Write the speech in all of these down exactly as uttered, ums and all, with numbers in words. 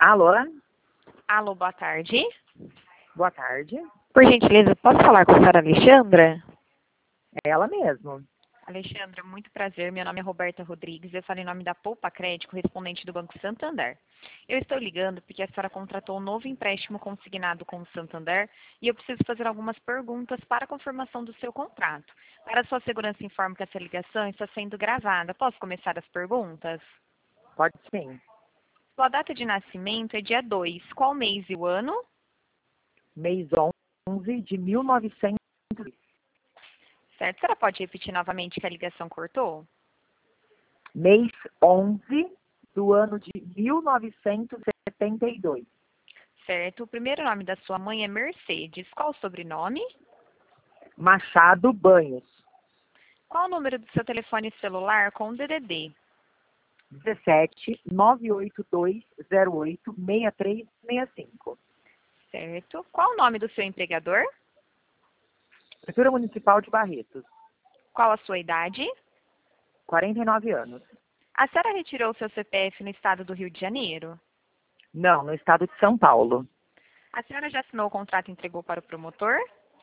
Alô? Alô, boa tarde. Boa tarde. Por gentileza, posso falar com a senhora Alexandra? É ela mesmo. Alexandra, muito prazer. Meu nome é Roberta Rodrigues. Eu falo em nome da Poupa Crédito, correspondente do Banco Santander. Eu estou ligando porque a senhora contratou um novo empréstimo consignado com o Santander e eu preciso fazer algumas perguntas para a confirmação do seu contrato. Para sua segurança, informo que essa ligação está sendo gravada. Posso começar as perguntas? Pode sim. Sua data de nascimento é dia dois. Qual mês e o ano? Mês onze de mil e novecentos. Certo? A senhora pode repetir novamente que a ligação cortou? Mês onze do ano de mil novecentos e setenta e dois. Certo. O primeiro nome da sua mãe é Mercedes. Qual o sobrenome? Machado Banhos. Qual o número do seu telefone celular com o D D D? dezessete, nove oito dois, zero oito, seis três seis cinco. Certo. Qual o nome do seu empregador? Prefeitura Municipal de Barretos. Qual a sua idade? quarenta e nove anos. A senhora retirou seu C P F no estado do Rio de Janeiro? Não, no estado de São Paulo. A senhora já assinou o contrato e entregou para o promotor?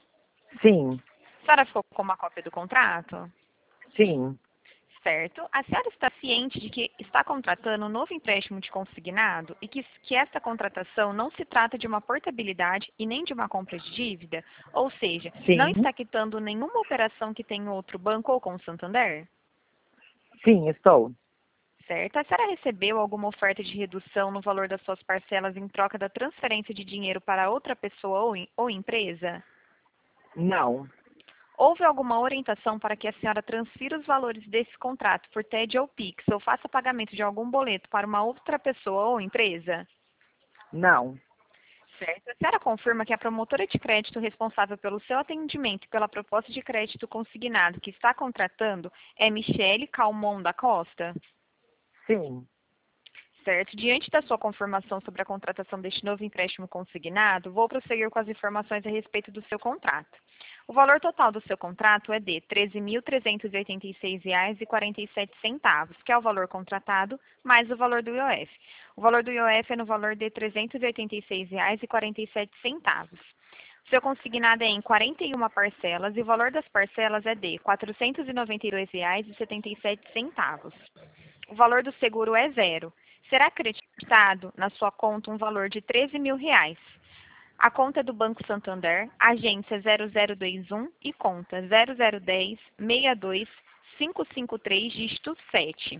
Sim, A senhora ficou com uma cópia do contrato? sim, Certo. A senhora está ciente de que está contratando um novo empréstimo de consignado e que, que esta contratação não se trata de uma portabilidade e nem de uma compra de dívida? Ou seja, não sim, está quitando nenhuma operação que tem em outro banco ou com o Santander? sim, estou. Certo. A senhora recebeu alguma oferta de redução no valor das suas parcelas em troca da transferência de dinheiro para outra pessoa ou, em, ou empresa? Não, Houve alguma orientação para que a senhora transfira os valores desse contrato por T E D ou Pix ou faça pagamento de algum boleto para uma outra pessoa ou empresa? não, Certo. A senhora confirma que a promotora de crédito responsável pelo seu atendimento e pela proposta de crédito consignado que está contratando é Michele Calmon da Costa? sim. Certo. Diante da sua confirmação sobre a contratação deste novo empréstimo consignado, vou prosseguir com as informações a respeito do seu contrato. O valor total do seu contrato é de treze mil trezentos e oitenta e seis reais e quarenta e sete centavos, que é o valor contratado, mais o valor do I O F. O valor do I O F é no valor de trezentos e oitenta e seis reais e quarenta e sete centavos. O seu consignado é em quarenta e uma parcelas e o valor das parcelas é de quatrocentos e noventa e dois reais e setenta e sete centavos. O valor do seguro é zero. Será acreditado na sua conta um valor de treze mil reais. A conta é do Banco Santander, agência zero zero dois um e conta zero zero um zero, seis dois cinco cinco três, dígito sete.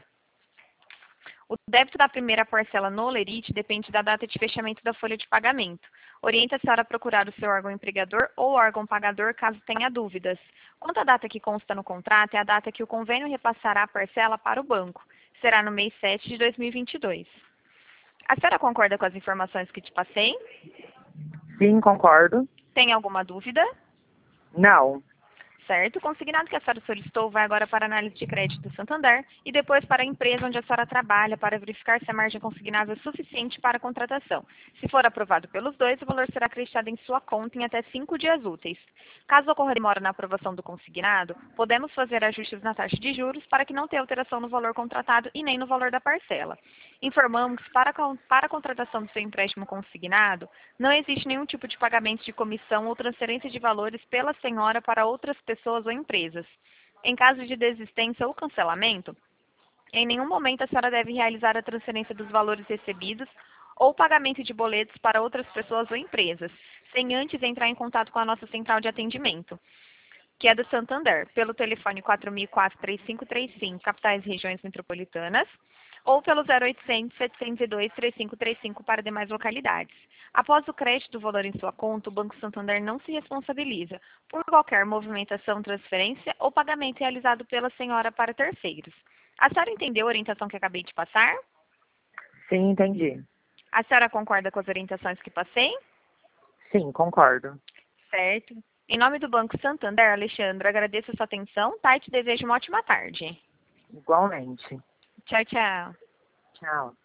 O débito da primeira parcela no Olerite depende da data de fechamento da folha de pagamento. Orienta a senhora a procurar o seu órgão empregador ou órgão pagador caso tenha dúvidas. Quanto à data que consta no contrato, é a data que o convênio repassará a parcela para o banco. Será no mês sete de dois mil e vinte e dois. A senhora concorda com as informações que te passei? Sim, concordo. Tem alguma dúvida? Não. Certo? O consignado que a senhora solicitou vai agora para a análise de crédito do Santander e depois para a empresa onde a senhora trabalha para verificar se a margem consignável é suficiente para a contratação. Se for aprovado pelos dois, o valor será acreditado em sua conta em até cinco dias úteis. Caso ocorra demora na aprovação do consignado, podemos fazer ajustes na taxa de juros para que não tenha alteração no valor contratado e nem no valor da parcela. Informamos que para, para a contratação do seu empréstimo consignado, não existe nenhum tipo de pagamento de comissão ou transferência de valores pela senhora para outras pessoas ou empresas. Em caso de desistência ou cancelamento, em nenhum momento a senhora deve realizar a transferência dos valores recebidos ou pagamento de boletos para outras pessoas ou empresas, sem antes entrar em contato com a nossa central de atendimento, que é do Santander, pelo telefone quatro mil e quatro, três cinco três cinco, capitais e regiões metropolitanas, ou pelo zero oitocentos, setecentos e dois, trinta e cinco trinta e cinco para demais localidades. Após o crédito do valor em sua conta, o Banco Santander não se responsabiliza por qualquer movimentação, transferência ou pagamento realizado pela senhora para terceiros. A senhora entendeu a orientação que acabei de passar? Sim, entendi. A senhora concorda com as orientações que passei? Sim, concordo. Certo. Em nome do Banco Santander, Alexandre, agradeço a sua atenção, tá? E te desejo uma ótima tarde. Igualmente. Tchau, tchau. Tchau.